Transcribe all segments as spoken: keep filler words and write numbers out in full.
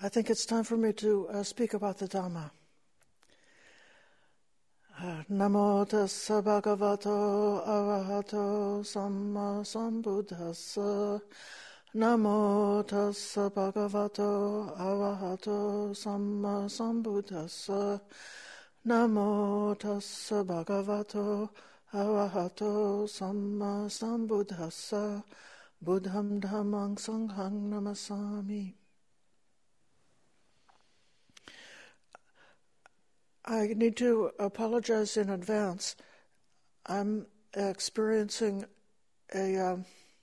I think it's time for me to uh, speak about the Dhamma. Uh, Namo tassa bhagavato arahato samma sambuddhassa. Namo tassa bhagavato arahato samma sambuddhassa. Namo tassa bhagavato arahato samma sambuddhassa. Buddham dhammang sanghang namasami. I need to apologize in advance. I'm experiencing a uh,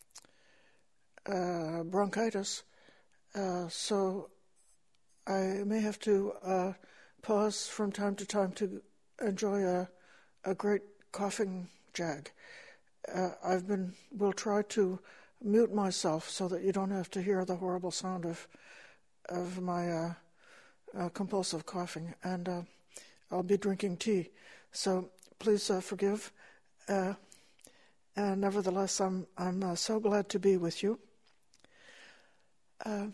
uh, bronchitis, uh, so I may have to uh, pause from time to time to enjoy a, a great coughing jag. Uh, I've been will try to mute myself so that you don't have to hear the horrible sound of of my uh, uh, compulsive coughing, and uh, I'll be drinking tea, so please uh, forgive. Uh, and nevertheless, I'm I'm uh, so glad to be with you. Uh,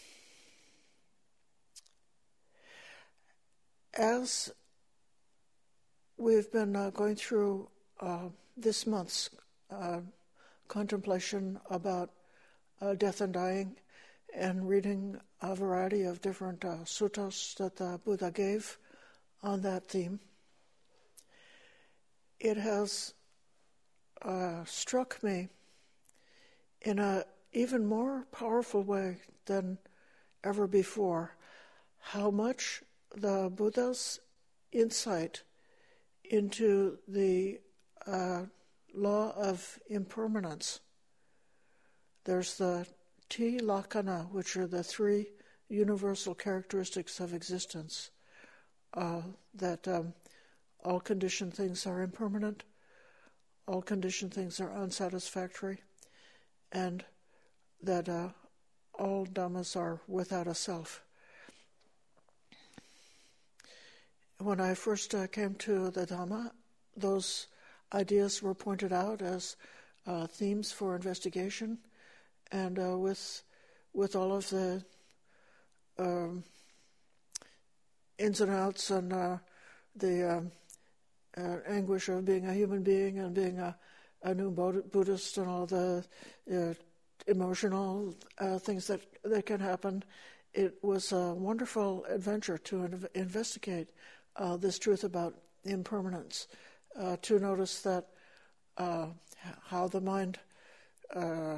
as we've been uh, going through uh, this month's uh, contemplation about uh, death and dying, and reading a variety of different uh, suttas that the Buddha gave on that theme, it has uh, struck me in a even more powerful way than ever before how much the Buddha's insight into the uh, law of impermanence. There's the Tilakkhana, which are the three universal characteristics of existence. Uh, that um, all conditioned things are impermanent, all conditioned things are unsatisfactory, and that uh, all dhammas are without a self. When I first uh, came to the Dhamma, those ideas were pointed out as uh, themes for investigation, and uh, with with all of the um, ins and outs and uh, the um, uh, anguish of being a human being and being a, a new Buddhist and all the uh, emotional uh, things that, that can happen. It was a wonderful adventure to inv- investigate uh, this truth about impermanence, uh, to notice that uh, how the mind uh,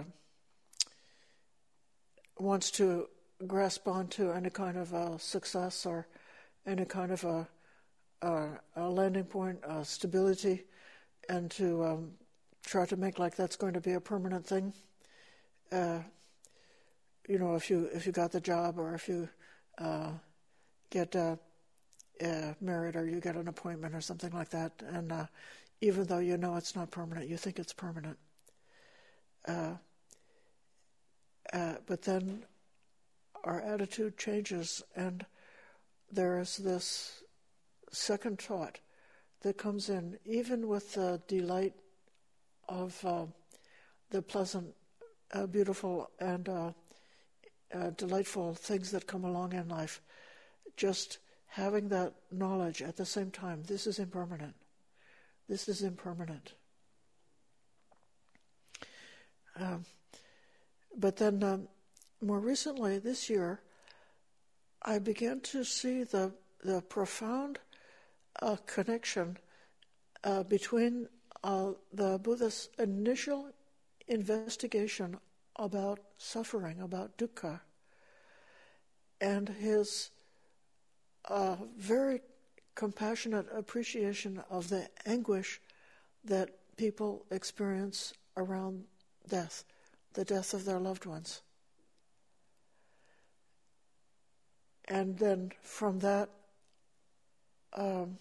wants to grasp onto any kind of uh, success or any kind of a, a, a landing point, a stability, and to um, try to make like that's going to be a permanent thing. Uh, you know, if you if you got the job, or if you uh, get uh, uh, married, or you get an appointment, or something like that, and uh, even though you know it's not permanent, you think it's permanent. Uh, uh, but then our attitude changes, and there is this second thought that comes in, even with the delight of uh, the pleasant, uh, beautiful, and uh, uh, delightful things that come along in life. Just having that knowledge at the same time, this is impermanent. This is impermanent. Um, but then um, more recently, this year, I began to see the the profound uh, connection uh, between uh, the Buddha's initial investigation about suffering, about dukkha, and his uh, very compassionate appreciation of the anguish that people experience around death, the death of their loved ones. And then from that um,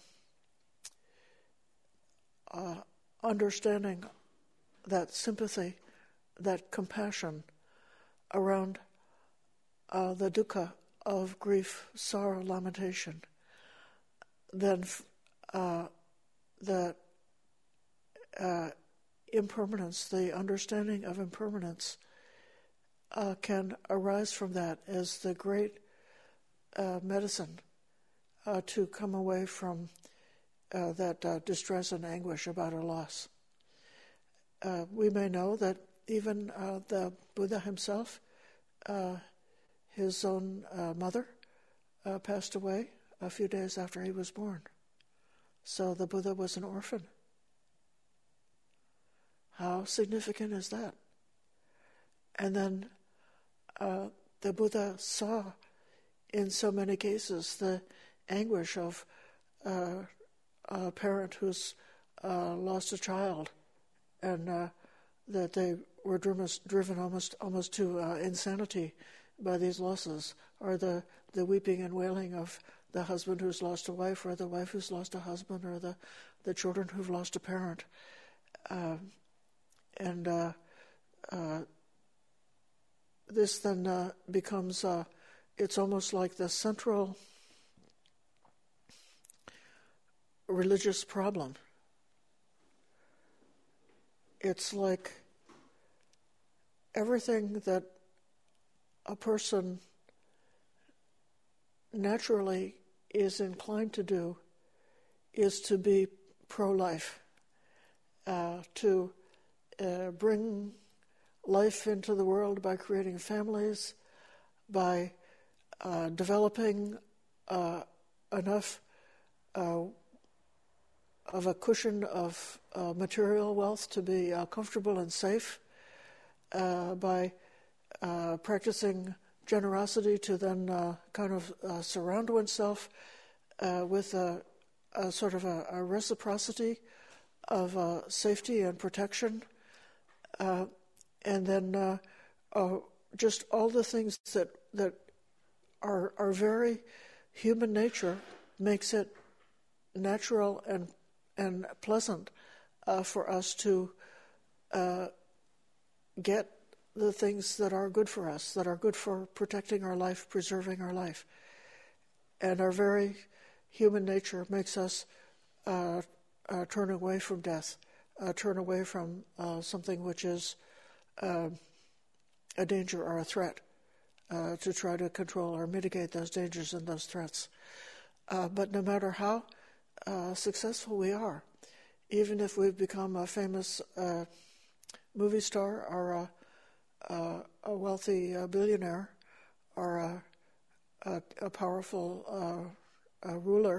uh, understanding, that sympathy, that compassion around uh, the dukkha of grief, sorrow, lamentation, then uh, the uh, impermanence, the understanding of impermanence uh, can arise from that as the great uh, medicine uh, to come away from uh, that uh, distress and anguish about a loss. Uh, we may know that even uh, the Buddha himself, uh, his own uh, mother, uh, passed away a few days after he was born. So the Buddha was an orphan. How significant is that? And then uh, the Buddha saw in so many cases the anguish of uh, a parent who's uh, lost a child, and uh, that they were driven, driven almost almost to uh, insanity by these losses, or the, the weeping and wailing of the husband who's lost a wife, or the wife who's lost a husband, or the, the children who've lost a parent. Uh, and uh, uh, this then uh, becomes, uh, it's almost like the central religious problem. It's like everything that a person naturally is inclined to do is to be pro-life, uh, to uh, bring life into the world by creating families, by uh, developing uh, enough uh, of a cushion of uh, material wealth to be uh, comfortable and safe, uh, by uh, practicing generosity to then uh, kind of uh, surround oneself uh, with a, a sort of a, a reciprocity of uh, safety and protection, uh, and then uh, uh, just all the things that that are are very human nature makes it natural and and pleasant uh, for us to uh, get the things that are good for us, that are good for protecting our life, preserving our life. And our very human nature makes us uh, uh, turn away from death, uh, turn away from uh, something which is uh, a danger or a threat, uh, to try to control or mitigate those dangers and those threats. Uh, but no matter how uh, successful we are, even if we've become a famous uh, movie star or a Uh, a wealthy uh, billionaire or a, a, a powerful uh, a ruler,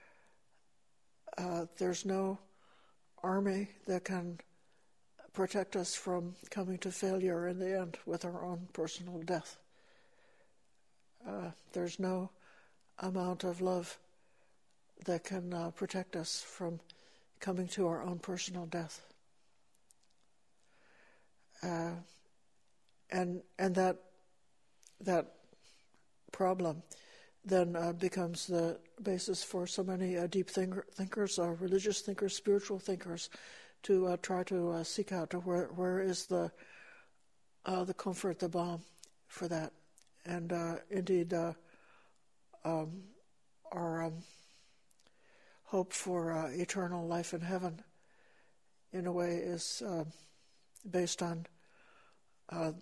uh, there's no army that can protect us from coming to failure in the end with our own personal death. Uh, there's no amount of love that can uh, protect us from coming to our own personal death. Uh, And and that that problem then uh, becomes the basis for so many uh, deep thinker, thinkers, uh, religious thinkers, spiritual thinkers, to uh, try to uh, seek out to where where is the uh, the comfort, the balm for that. And uh, indeed, uh, um, our um, hope for uh, eternal life in heaven, in a way, is uh, based on Uh,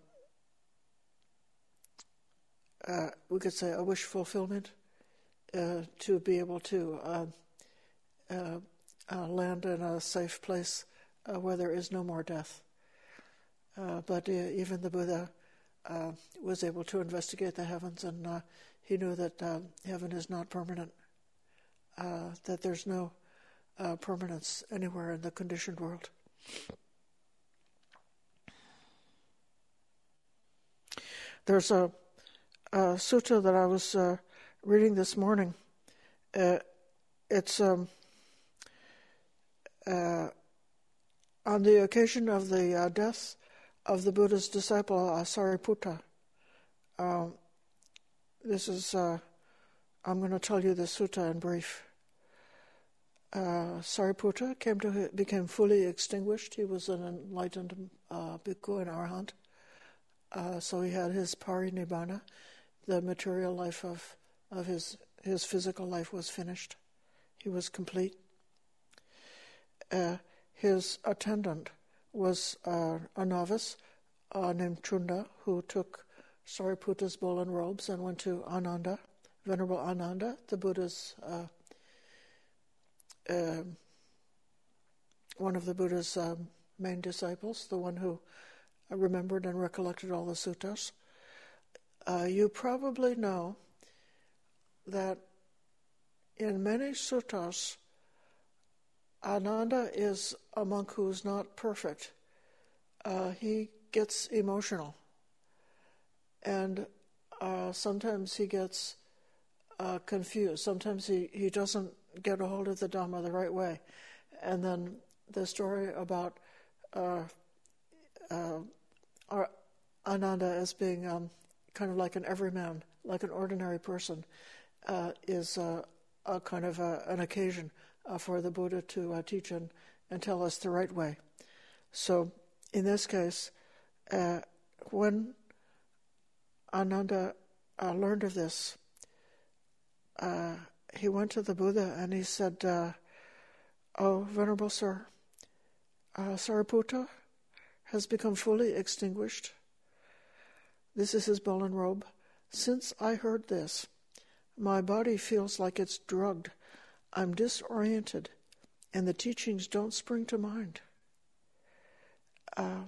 Uh, we could say a wish fulfillment, uh, to be able to uh, uh, uh, land in a safe place uh, where there is no more death. Uh, but uh, even the Buddha uh, was able to investigate the heavens, and uh, he knew that uh, heaven is not permanent, uh, that there's no uh, permanence anywhere in the conditioned world. There's a Uh, sutta that I was uh, reading this morning. Uh, it's um, uh, on the occasion of the uh, death of the Buddha's disciple uh, Sariputta. Um, this is, uh, I'm going to tell you the sutta in brief. Uh, Sariputta came to became fully extinguished. He was an enlightened uh, bhikkhu and arahant. Uh, so he had his parinibbana. The material life of, of his his physical life was finished. He was complete. Uh, his attendant was uh, a novice uh, named Chunda, who took Sariputta's bowl and robes and went to Ananda, Venerable Ananda, the Buddha's, uh, uh, one of the Buddha's um, main disciples, the one who remembered and recollected all the suttas. Uh, you probably know that in many suttas, Ananda is a monk who's not perfect. Uh, he gets emotional. And uh, sometimes he gets uh, confused. Sometimes he, he doesn't get a hold of the Dhamma the right way. And then the story about uh, uh, our Ananda as being um, kind of like an everyman, like an ordinary person, uh, is uh, a kind of a, an occasion uh, for the Buddha to uh, teach and, and tell us the right way. So in this case, uh, when Ananda uh, learned of this, uh, he went to the Buddha and he said, uh, "Oh, Venerable Sir, uh, Sariputta has become fully extinguished. This is his Bolan robe. Since I heard this, my body feels like it's drugged. I'm disoriented, and the teachings don't spring to mind." Uh,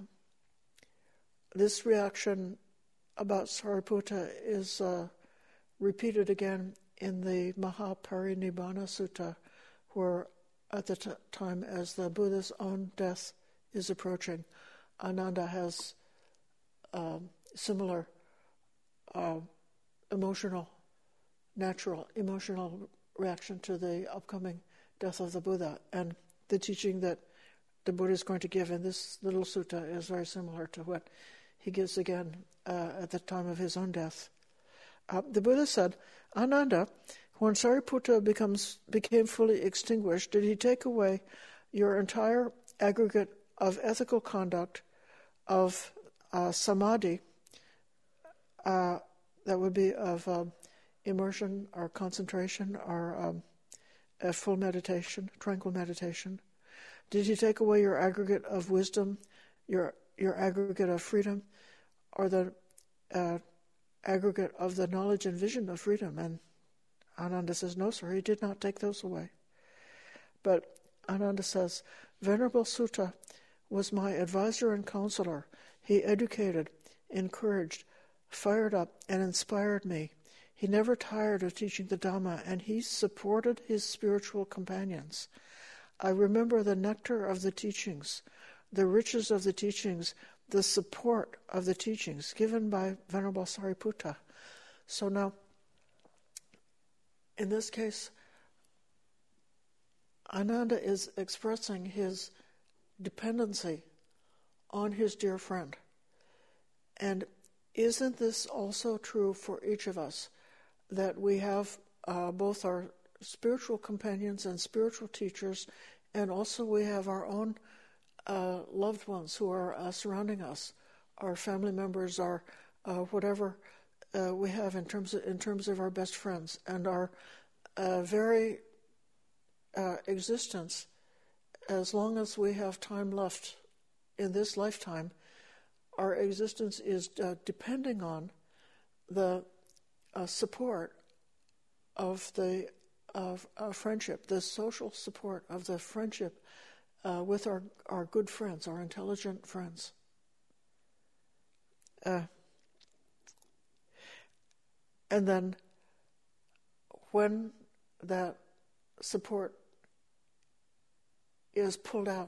this reaction about Sariputta is uh, repeated again in the Mahaparinibbana Sutta, where at the t- time as the Buddha's own death is approaching, Ananda has um, similar uh, emotional, natural emotional reaction to the upcoming death of the Buddha. And the teaching that the Buddha is going to give in this little sutta is very similar to what he gives again uh, at the time of his own death. Uh, the Buddha said, "Ananda, when Sariputta becomes became fully extinguished, did he take away your entire aggregate of ethical conduct, of uh, samadhi, uh, that would be of um, immersion or concentration or um, a full meditation, tranquil meditation? Did he take away your aggregate of wisdom, your your aggregate of freedom, or the uh, aggregate of the knowledge and vision of freedom?" And Ananda says, "No, sir, he did not take those away." But Ananda says, "Venerable Sutta was my advisor and counselor. He educated, encouraged, fired up, and inspired me. He never tired of teaching the Dhamma, and he supported his spiritual companions. I remember the nectar of the teachings, the riches of the teachings, the support of the teachings given by Venerable Sariputta." So now, in this case, Ananda is expressing his dependency on his dear friend. And isn't this also true for each of us, that we have uh, both our spiritual companions and spiritual teachers, and also we have our own uh, loved ones who are uh, surrounding us, our family members, our uh, whatever uh, we have in terms of, in terms of our best friends, and our uh, very uh, existence, as long as we have time left in this lifetime, our existence is uh, depending on the uh, support of the of uh, friendship, the social support of the friendship uh, with our, our good friends, our intelligent friends. Uh, and then when that support is pulled out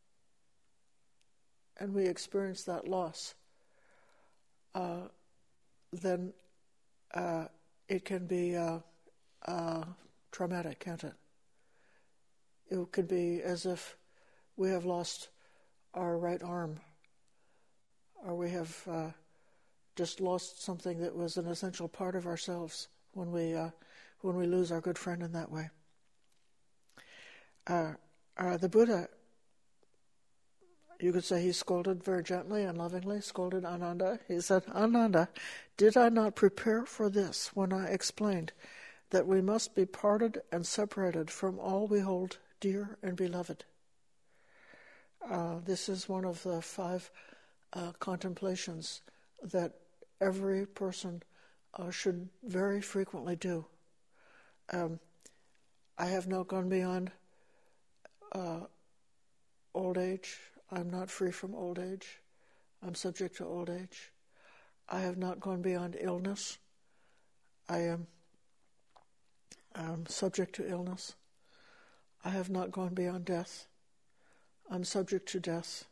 and we experience that loss, uh, then uh, it can be uh, uh, traumatic, can't it? It could be as if we have lost our right arm, or we have uh, just lost something that was an essential part of ourselves when we uh, when we lose our good friend in that way. Uh, uh, the Buddha, you could say he scolded very gently and lovingly, scolded Ananda. He said, "Ananda, did I not prepare for this when I explained that we must be parted and separated from all we hold dear and beloved?" Uh, this is one of the five uh, contemplations that every person uh, should very frequently do. Um, I have not gone beyond uh, old age. I'm not free from old age. I'm subject to old age. I have not gone beyond illness. I am um, subject to illness. I have not gone beyond death. I'm subject to death.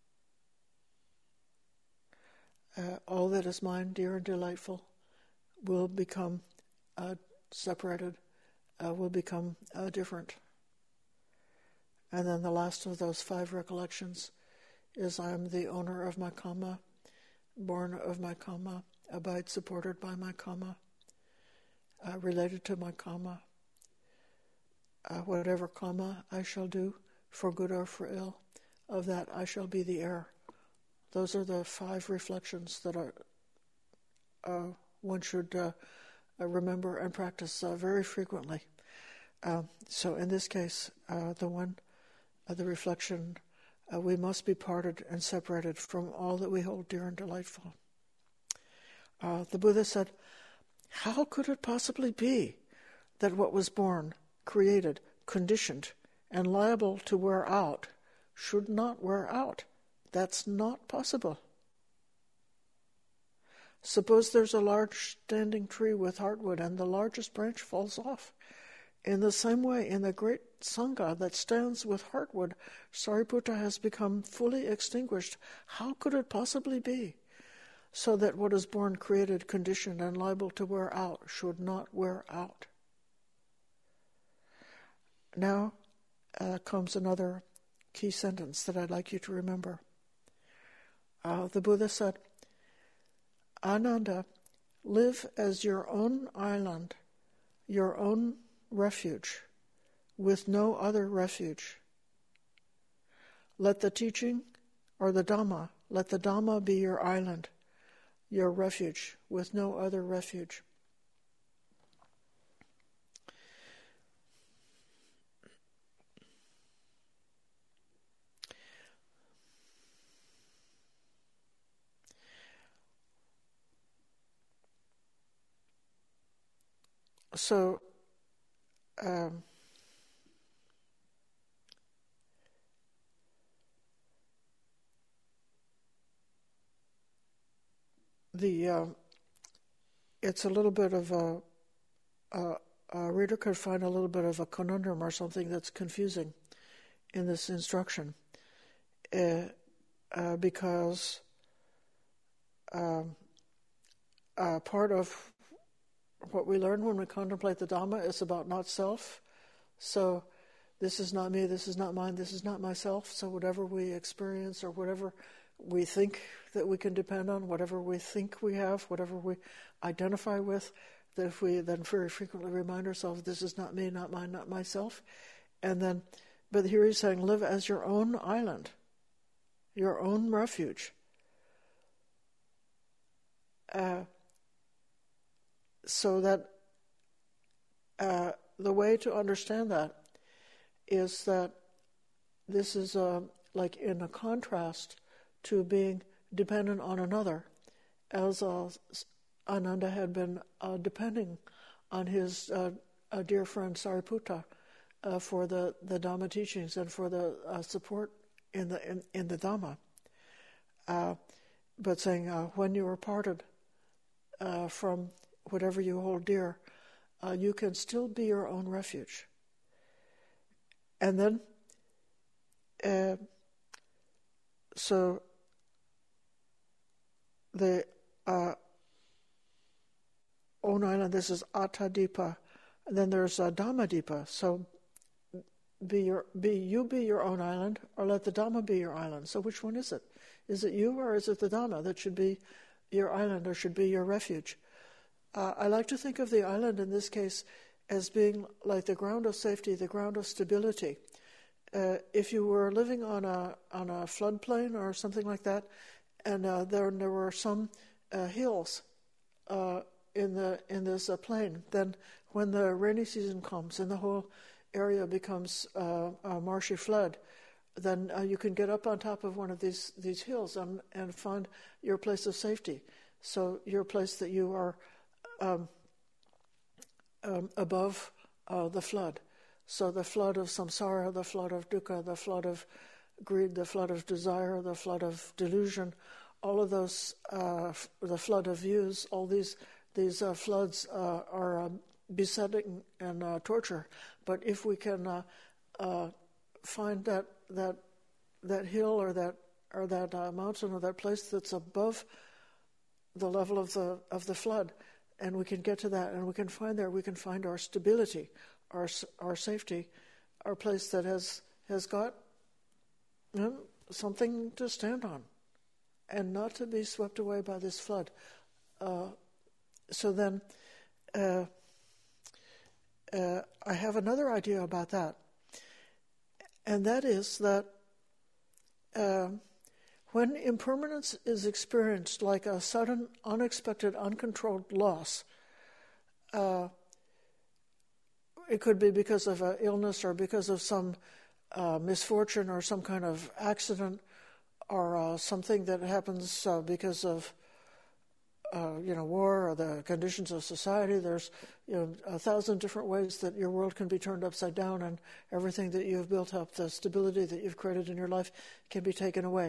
Uh, all that is mine, dear and delightful, will become uh, separated, uh, will become uh, different. And then the last of those five recollections is I am the owner of my karma, born of my karma, abide supported by my karma, uh, related to my karma. Uh, whatever karma I shall do, for good or for ill, of that I shall be the heir. Those are the five reflections that are uh, one should uh, uh, remember and practice uh, very frequently. Uh, so in this case, uh, the one, uh, the reflection, uh, we must be parted and separated from all that we hold dear and delightful. Uh, the Buddha said, how could it possibly be that what was born, created, conditioned, and liable to wear out should not wear out? That's not possible. Suppose there's a large standing tree with heartwood and the largest branch falls off. In the same way, in the great Sangha that stands with heartwood, Sariputta has become fully extinguished. How could it possibly be? So that what is born, created, conditioned, and liable to wear out should not wear out. Now uh, comes another key sentence that I'd like you to remember. Uh, the Buddha said, Ananda, live as your own island, your own refuge, with no other refuge. Let the teaching or the Dhamma, let the Dhamma be your island, your refuge, with no other refuge. So, um, the uh, it's a little bit of a, a, a reader could find a little bit of a conundrum or something that's confusing in this instruction, uh, uh, because um, uh, part of what we learn when we contemplate the Dhamma is about not self. So this is not me, this is not mine, this is not myself. So whatever we experience or whatever we think that we can depend on, whatever we think we have, whatever we identify with, that if we then very frequently remind ourselves, this is not me, not mine, not myself. And then, but here he's saying, live as your own island, your own refuge. Uh, So that uh, the way to understand that is that this is uh, like in a contrast to being dependent on another, as uh, Ananda had been uh, depending on his uh, uh, dear friend Sariputta uh, for the, the Dhamma teachings and for the uh, support in the in, in the Dhamma. Uh, but saying uh, when you are parted uh, from whatever you hold dear, uh, you can still be your own refuge. And then, uh, so the uh, own island, this is Attadipa, and then there's uh, Dhammadipa. So be your, be you be your own island, or let the Dhamma be your island. So which one is it? Is it you, or is it the Dhamma that should be your island, or should be your refuge? Uh, I like to think of the island in this case as being like the ground of safety, the ground of stability. Uh, if you were living on a on a floodplain or something like that, and uh, there there were some uh, hills uh, in the in this uh, plain, then when the rainy season comes and the whole area becomes uh, a marshy flood, then uh, you can get up on top of one of these these hills and and find your place of safety. So your place that you are um, um, above uh, the flood. So the flood of samsara, the flood of dukkha, the flood of greed, the flood of desire, the flood of delusion, all of those, uh, f- the flood of views, all these these uh, floods uh, are um, besetting and uh, torture. But if we can uh, uh, find that that that hill or that or that uh, mountain or that place that's above the level of the of the flood, and we can get to that, and we can find there, we can find our stability, our our safety, our place that has has got you know, something to stand on, and not to be swept away by this flood. Uh, so then, uh, uh, I have another idea about that, and that is that uh, when impermanence is experienced like a sudden, unexpected, uncontrolled loss, uh, it could be because of an illness or because of some uh, misfortune or some kind of accident or uh, something that happens uh, because of uh, you know war or the conditions of society. There's you know a thousand different ways that your world can be turned upside down, and everything that you've built up, the stability that you've created in your life, can be taken away.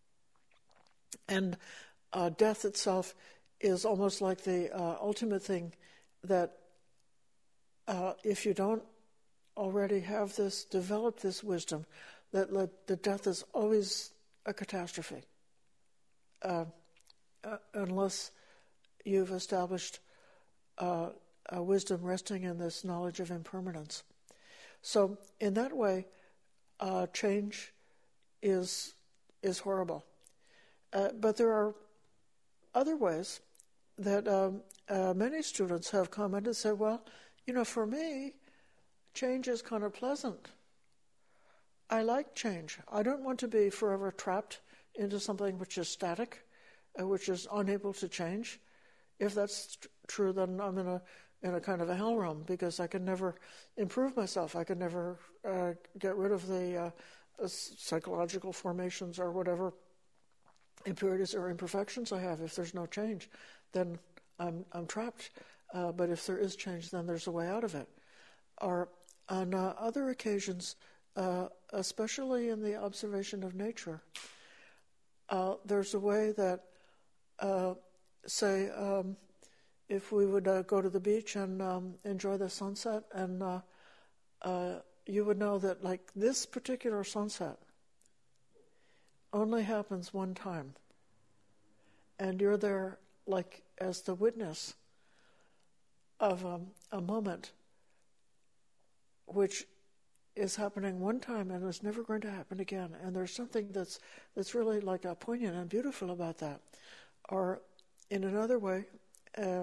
And uh, death itself is almost like the uh, ultimate thing that uh, if you don't already have this, develop this wisdom, that like, the death is always a catastrophe, uh, uh, unless you've established uh, a wisdom resting in this knowledge of impermanence. So in that way, uh, change is is horrible. Uh, but there are other ways that um, uh, many students have commented and said, well, you know, for me, change is kind of pleasant. I like change. I don't want to be forever trapped into something which is static, uh, which is unable to change. If that's tr- true, then I'm in a in a kind of a hell realm, because I can never improve myself. I can never uh, get rid of the uh, uh, psychological formations or whatever impurities or imperfections I have. If there's no change, then I'm I'm trapped. Uh, but if there is change, then there's a way out of it. Or on uh, other occasions, uh, especially in the observation of nature, uh, there's a way that, uh, say, um, if we would uh, go to the beach and um, enjoy the sunset, and uh, uh, you would know that, like, this particular sunset only happens one time, and you're there, like, as the witness of um, a moment which is happening one time and is never going to happen again. And there's something that's that's really like a poignant and beautiful about that. Or in another way, uh,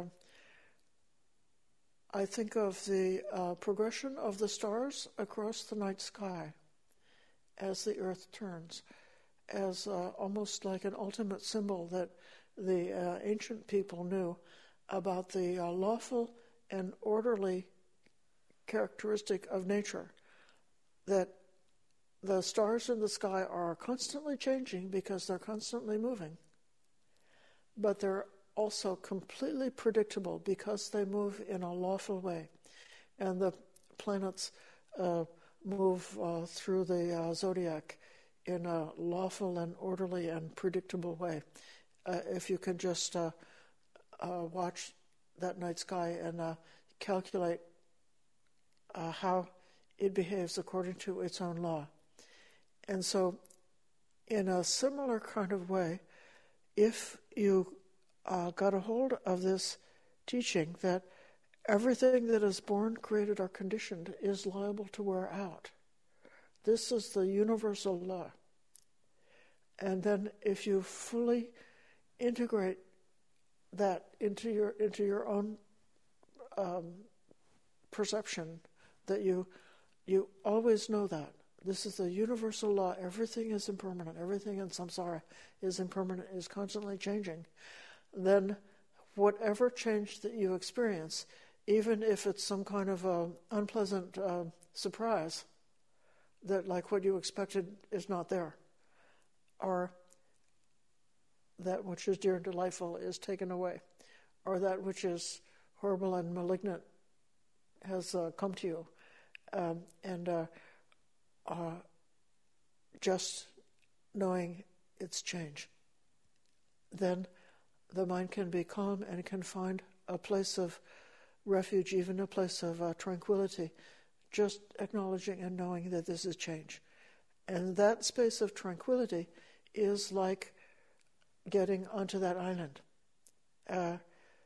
I think of the uh, progression of the stars across the night sky as the earth turns, as uh, almost like an ultimate symbol that the uh, ancient people knew about the uh, lawful and orderly characteristic of nature, that the stars in the sky are constantly changing because they're constantly moving, but they're also completely predictable because they move in a lawful way. And the planets uh, move uh, through the uh, zodiac in a lawful and orderly and predictable way. Uh, if you can just uh, uh, watch that night sky and uh, calculate uh, how it behaves according to its own law. And so, in a similar kind of way, if you uh, got a hold of this teaching that everything that is born, created, or conditioned is liable to wear out, this is the universal law. And then if you fully integrate that into your into your own um, perception, that you you always know that this is the universal law. Everything is impermanent. Everything in samsara is impermanent, is constantly changing. Then whatever change that you experience, even if it's some kind of a unpleasant uh, surprise, that like what you expected is not there, or that which is dear and delightful is taken away, or that which is horrible and malignant has uh, come to you, um, and uh, uh, just knowing its change, then the mind can be calm and can find a place of refuge, even a place of uh, tranquility, just acknowledging and knowing that this is change. And that space of tranquility is like getting onto that island. Uh,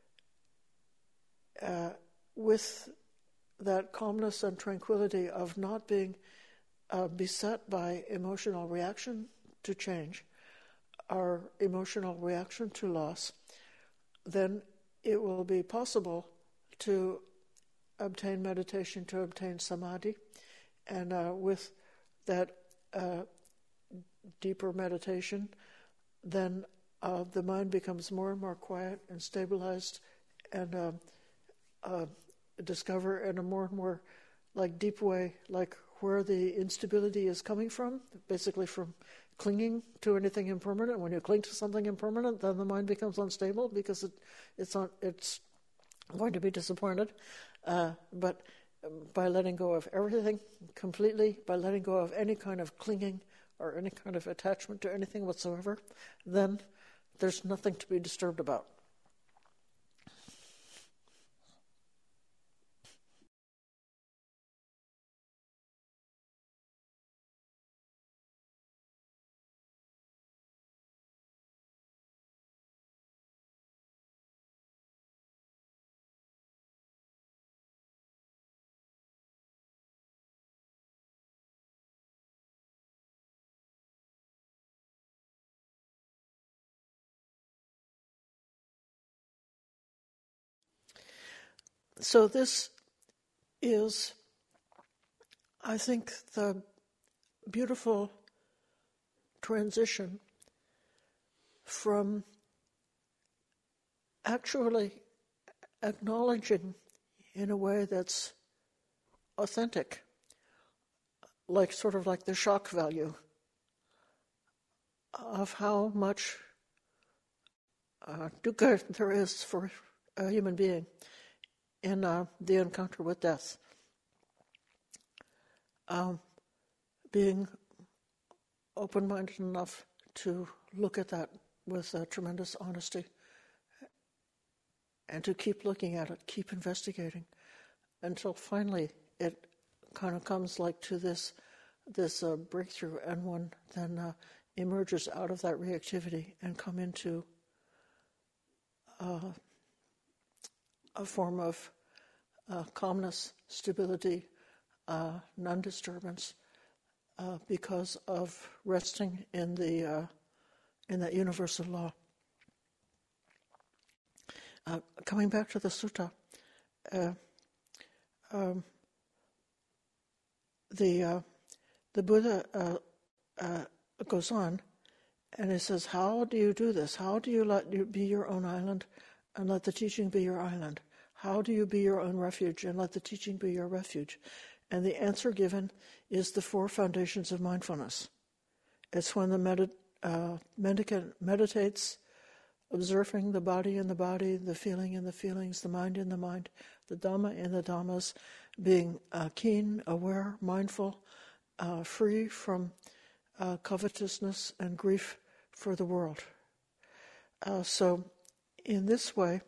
uh, with that calmness and tranquility of not being uh, beset by emotional reaction to change, our emotional reaction to loss, then it will be possible to obtain meditation, to obtain samadhi, and uh, with that uh, deeper meditation, then uh, the mind becomes more and more quiet and stabilized, and uh, uh, discover in a more and more like deep way, like where the instability is coming from, basically from clinging to anything impermanent. When you cling to something impermanent, then the mind becomes unstable because it, it's on, it's going to be disappointed. Uh, but by letting go of everything completely, by letting go of any kind of clinging or any kind of attachment to anything whatsoever, then there's nothing to be disturbed about. So this is, I think, the beautiful transition from actually acknowledging in a way that's authentic, like sort of like the shock value of how much uh, dukkha there is for a human being in uh, the encounter with death. Um, being open-minded enough to look at that with uh, tremendous honesty and to keep looking at it, keep investigating, until finally it kind of comes like to this this uh, breakthrough, and one then uh, emerges out of that reactivity and come into uh, a form of uh, calmness, stability, uh, non-disturbance, uh, because of resting in the uh, in that universal law. Uh, coming back to the sutta, uh, um, the uh, the Buddha uh, uh, goes on, and he says, "How do you do this? How do you let you be your own island, and let the teaching be your island? How do you be your own refuge, and let the teaching be your refuge?" And the answer given is the four foundations of mindfulness. It's when the medit- uh, mendicant meditates, observing the body in the body, the feeling in the feelings, the mind in the mind, the Dhamma in the Dhammas, being uh, keen, aware, mindful, uh, free from uh, covetousness and grief for the world. Uh, so in this way,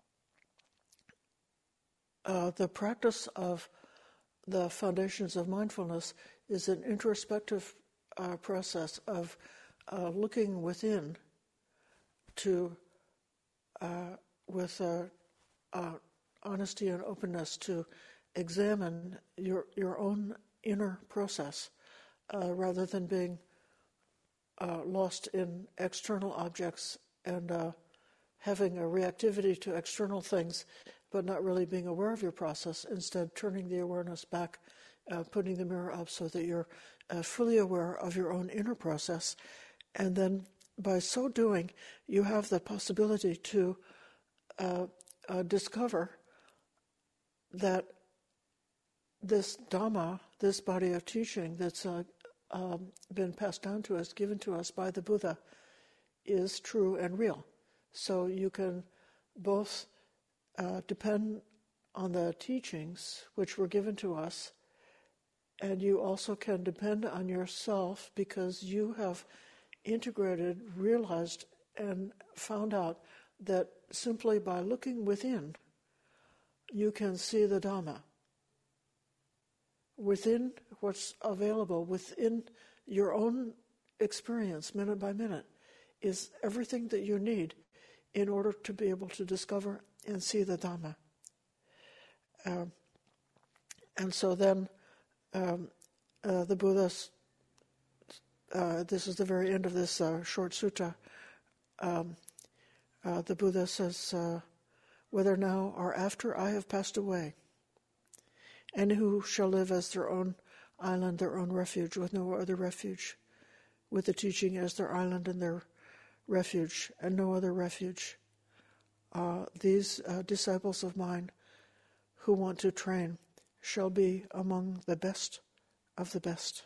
uh, the practice of the foundations of mindfulness is an introspective uh, process of uh, looking within to, uh, with uh, uh, honesty and openness, to examine your your own inner process, uh, rather than being uh, lost in external objects and uh, having a reactivity to external things, but not really being aware of your process. Instead, turning the awareness back, uh, putting the mirror up so that you're uh, fully aware of your own inner process. And then by so doing, you have the possibility to uh, uh, discover that this Dhamma, this body of teaching that's uh, um, been passed down to us, given to us by the Buddha, is true and real. So you can both uh, depend on the teachings which were given to us, and you also can depend on yourself because you have integrated, realized, and found out that simply by looking within, you can see the Dhamma. Within what's available, within your own experience, minute by minute, is everything that you need in order to be able to discover and see the Dhamma. Um, and so then um, uh, the Buddha, uh, this is the very end of this uh, short sutta, um, uh, the Buddha says, uh, whether now or after I have passed away, and who shall live as their own island, their own refuge, with no other refuge, with the teaching as their island and their refuge, and no other refuge. Uh, these uh, disciples of mine who want to train shall be among the best of the best.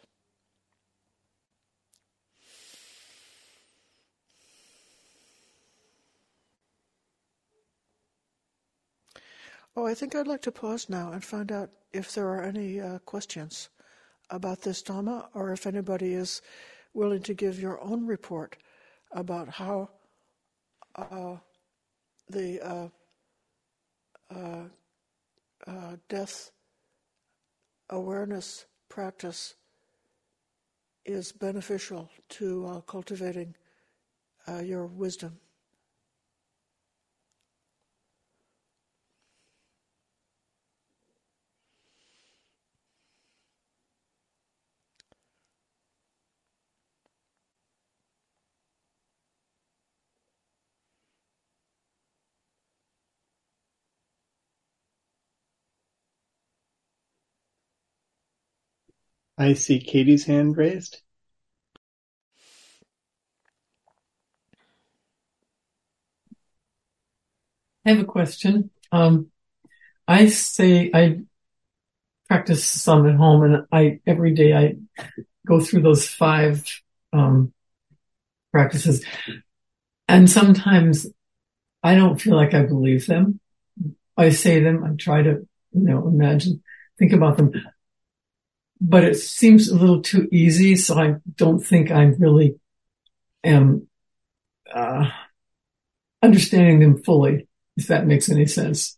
Oh, I think I'd like to pause now and find out if there are any uh, questions about this Dhamma, or if anybody is willing to give your own report about how uh, the uh, uh, uh, death awareness practice is beneficial to uh, cultivating uh, your wisdom. I see Katie's hand raised. I have a question. Um, I say I practice some at home, and I every day I go through those five um, practices, and sometimes I don't feel like I believe them. I say them, I try to, you know, imagine, think about them, but it seems a little too easy, so I don't think I really am uh, understanding them fully, if that makes any sense.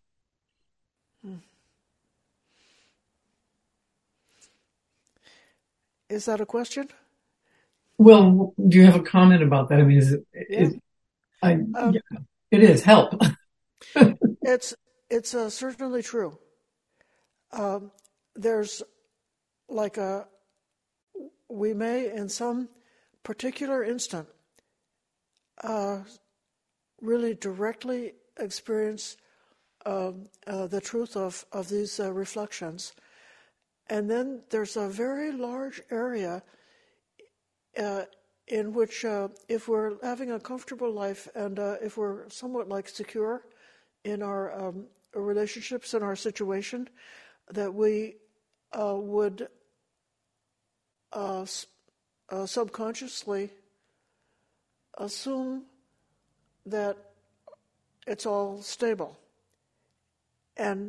Is that a question? Well, do you have a comment about that? I mean, is it, Yeah. is, I, Um, yeah, it is, help. it's it's uh, certainly true. Um, there's like a, we may in some particular instant uh, really directly experience um, uh, the truth of, of these uh, reflections. And then there's a very large area uh, in which uh, if we're having a comfortable life and uh, if we're somewhat like secure in our um, relationships and our situation, that we uh, would uh, uh, subconsciously assume that it's all stable and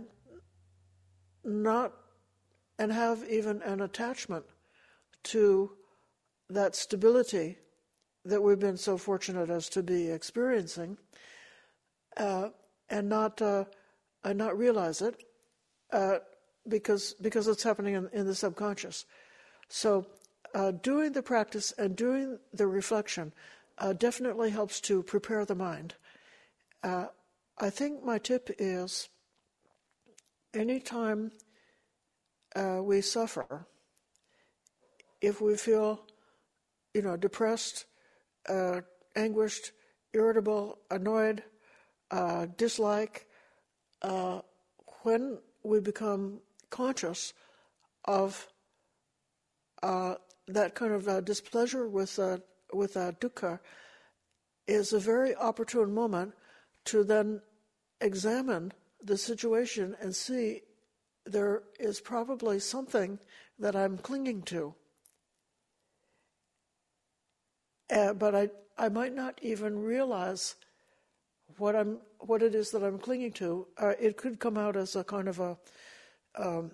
not and have even an attachment to that stability that we've been so fortunate as to be experiencing, uh, and not uh, and not realize it uh, because because it's happening in, in the subconscious. So uh, doing the practice and doing the reflection uh, definitely helps to prepare the mind. Uh, I think my tip is anytime uh, we suffer, if we feel, you know, depressed, uh, anguished, irritable, annoyed, uh, dislike, uh, when we become conscious of uh, that kind of uh, displeasure with uh, with uh, dukkha, is a very opportune moment to then examine the situation and see there is probably something that I'm clinging to. Uh, but I, I might not even realize what I'm, what it is that I'm clinging to. Uh, it could come out as a kind of a, um,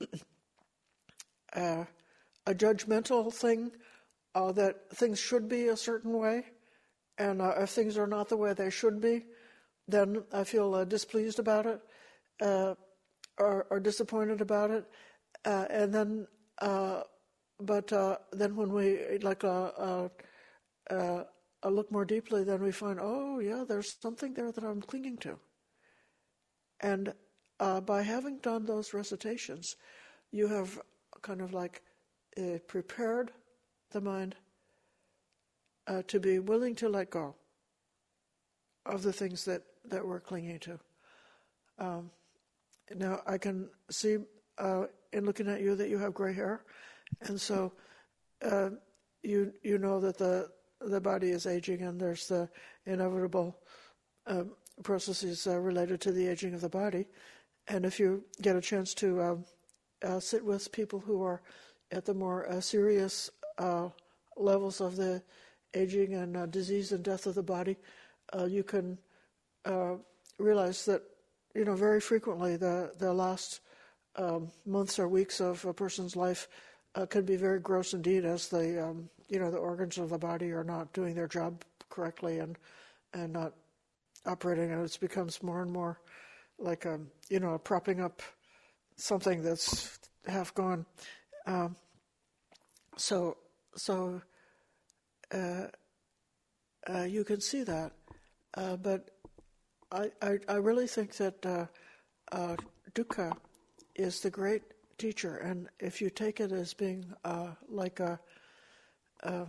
uh, a judgmental thing, uh, that things should be a certain way, and uh, if things are not the way they should be, then I feel uh, displeased about it, uh, or, or disappointed about it, uh, and then, uh, but uh, then when we like uh, uh, uh, uh, look more deeply, then we find, oh yeah, there's something there that I'm clinging to, and uh, by having done those recitations, you have kind of like uh, prepared the mind uh, to be willing to let go of the things that, that we're clinging to. Um, now, I can see uh, in looking at you that you have gray hair, and so uh, you you know that the the body is aging, and there's the inevitable um, processes uh, related to the aging of the body. And if you get a chance to um, uh, sit with people who are at the more uh, serious uh, levels of the aging and uh, disease and death of the body, uh, you can uh, realize that, you know, very frequently the, the last um, months or weeks of a person's life uh, can be very gross indeed, as the, um, you know, the organs of the body are not doing their job correctly and, and not operating, and it becomes more and more like, a, you know, propping up something that's half gone. Um, so, so uh, uh, you can see that, uh, but I, I, I really think that uh, uh, dukkha is the great teacher, and if you take it as being uh, like a, uh,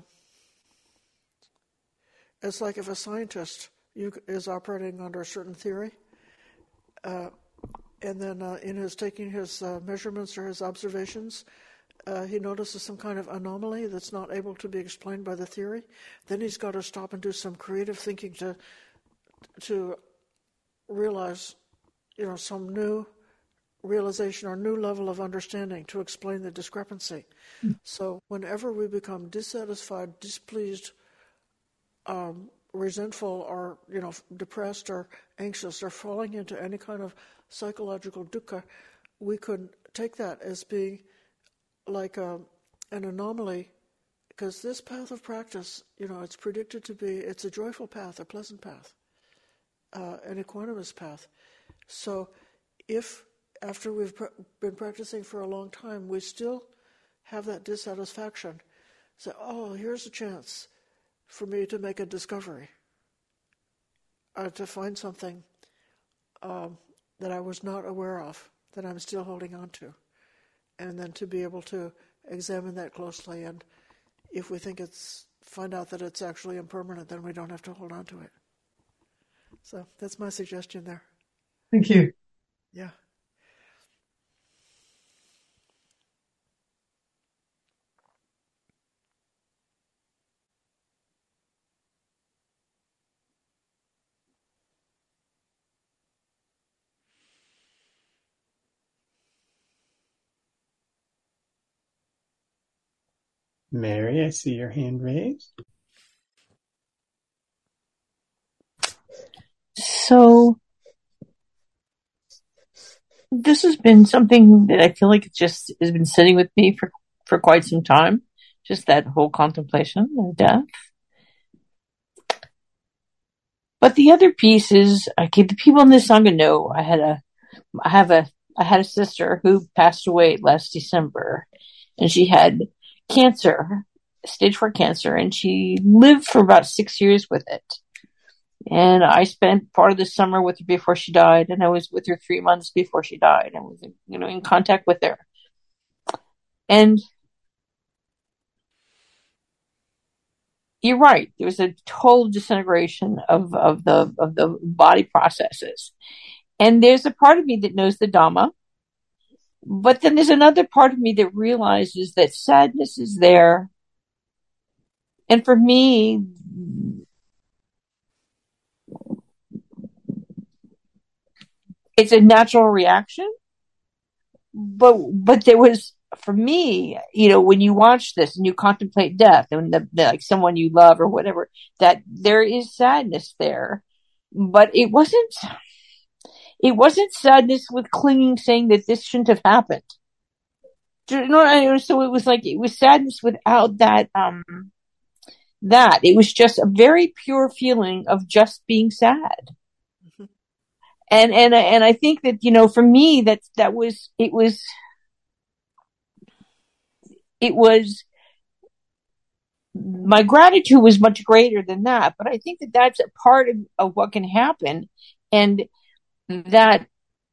it's like if a scientist you, is operating under a certain theory, uh, and then uh, in his taking his uh, measurements or his observations, uh, he notices some kind of anomaly that's not able to be explained by the theory, then he's got to stop and do some creative thinking to to realize, you know, some new realization or new level of understanding to explain the discrepancy. Mm. So whenever we become dissatisfied, displeased, um, resentful, or, you know, depressed or anxious or falling into any kind of psychological dukkha, we could take that as being like a, an anomaly, because this path of practice, you know, it's predicted to be, it's a joyful path, a pleasant path, uh, an equanimous path. So if after we've pr- been practicing for a long time, we still have that dissatisfaction, say, oh, here's a chance for me to make a discovery, uh, to find something um, that I was not aware of, that I'm still holding on to, and then to be able to examine that closely, and if we think it's, find out that it's actually impermanent, then we don't have to hold on to it. So that's my suggestion there. Thank you. Yeah. Mary, I see your hand raised. So this has been something that I feel like it just has been sitting with me for, for quite some time. Just that whole contemplation of death. But the other piece is, okay, the people in this Sangha know I had a, I have a, I had a sister who passed away last December, and she had cancer, stage four cancer, and she lived for about six years with it. And I spent part of the summer with her before she died, and I was with her three months before she died. I was, you know, in contact with her. And you're right. There was a total disintegration of, of the of the body processes. And there's a part of me that knows the Dhamma, but then there's another part of me that realizes that sadness is there. And for me, it's a natural reaction. But but there was, for me, you know, when you watch this and you contemplate death and the, the, like someone you love or whatever, that there is sadness there. but it wasn't, it wasn't sadness with clinging, saying that this shouldn't have happened. Do you know what I mean? So it was like, it was sadness without that, um, that. It was just a very pure feeling of just being sad. Mm-hmm. And, and, and I think that, you know, for me, that, that was, it was, it was, my gratitude was much greater than that, but I think that that's a part of, of what can happen. And that,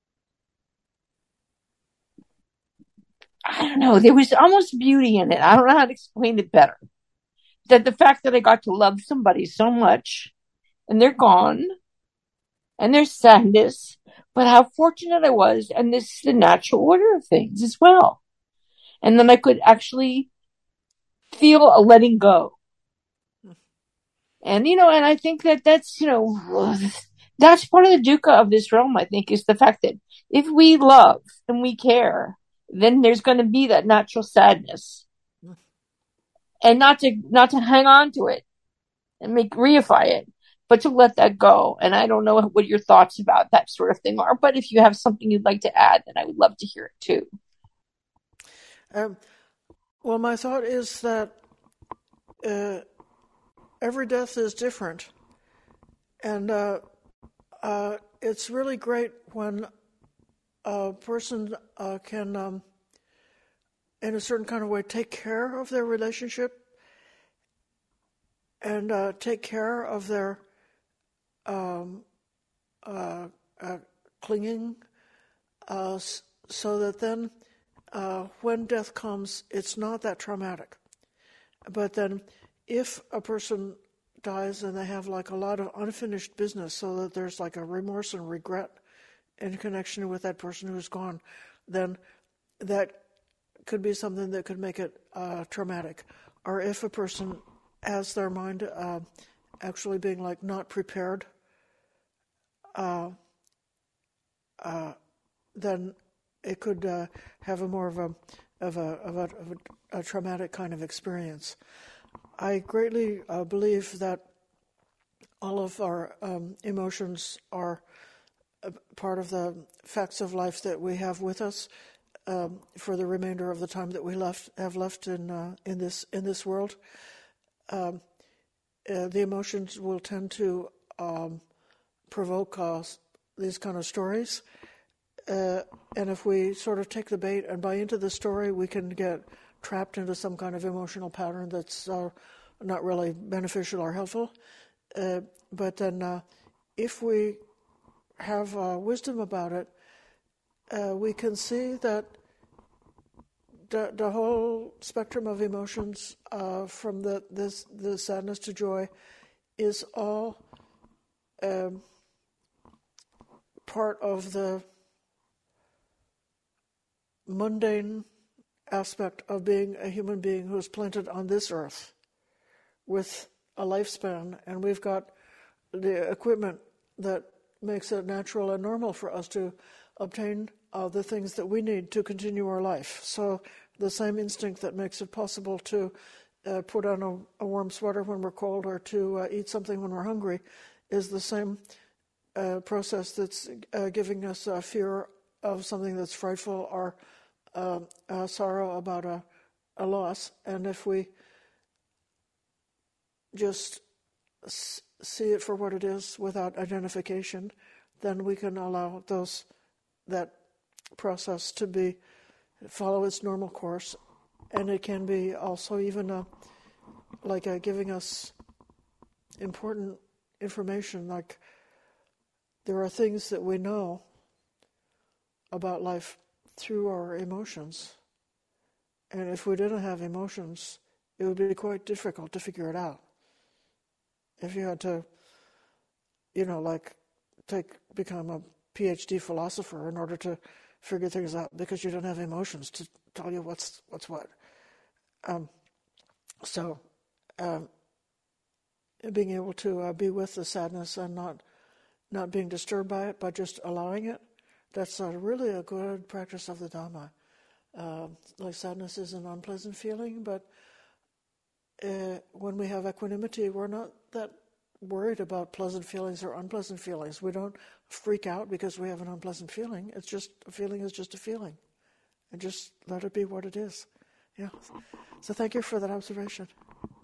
I don't know, there was almost beauty in it. I don't know how to explain it better. That the fact that I got to love somebody so much and they're gone and there's sadness, but how fortunate I was. And this is the natural order of things as well. And then I could actually feel a letting go. And, you know, and I think that that's, you know, that's part of the dukkha of this realm, I think, is the fact that if we love and we care, then there's going to be that natural sadness. And not to, not to hang on to it and make, reify it, but to let that go. And I don't know what your thoughts about that sort of thing are, but if you have something you'd like to add, then I would love to hear it too. Um, well, my thought is that uh, every death is different. And uh, uh, it's really great when a person uh, can, um, in a certain kind of way, take care of their relationship and uh, take care of their um, uh, uh, clinging, uh, so that then uh, when death comes, it's not that traumatic. But then if a person dies and they have like a lot of unfinished business, so that there's like a remorse and regret in connection with that person who's gone, then that could be something that could make it uh, traumatic. Or if a person has their mind uh, actually being like not prepared, uh, uh, then it could uh, have a more of a of a of a, of a, a traumatic kind of experience. I greatly uh, believe that all of our um, emotions are a part of the facts of life that we have with us um, for the remainder of the time that we left have left in uh, in this in this world. Um, uh, the emotions will tend to um, provoke uh, these kind of stories. Uh, and if we sort of take the bait and buy into the story, we can get trapped into some kind of emotional pattern that's uh, not really beneficial or helpful. Uh, but then uh, if we have uh, wisdom about it, uh, we can see that the, the whole spectrum of emotions, uh, from the this the sadness to joy, is all um, part of the mundane aspect of being a human being who's planted on this earth with a lifespan, and we've got the equipment that makes it natural and normal for us to obtain uh, the things that we need to continue our life. So the same instinct that makes it possible to uh, put on a, a warm sweater when we're cold or to uh, eat something when we're hungry is the same uh, process that's uh, giving us a fear of something that's frightful or uh, uh, sorrow about a, a loss. And if we just s- see it for what it is without identification, then we can allow those that process to be follow its normal course. And it can be also even a, like a giving us important information, like there are things that we know about life through our emotions. And if we didn't have emotions, it would be quite difficult to figure it out. If you had to, you know, like take become a PhD philosopher in order to figure things out because you don't have emotions to tell you what's what's what. Um, so, um, being able to uh, be with the sadness and not not being disturbed by it, but just allowing it, that's uh, really a good practice of the Dhamma. Uh, like sadness is an unpleasant feeling, but uh, when we have equanimity, we're not that worried about pleasant feelings or unpleasant feelings. We don't freak out because we have an unpleasant feeling. It's just, a feeling is just a feeling. And just let it be what it is. Yeah. So thank you for that observation.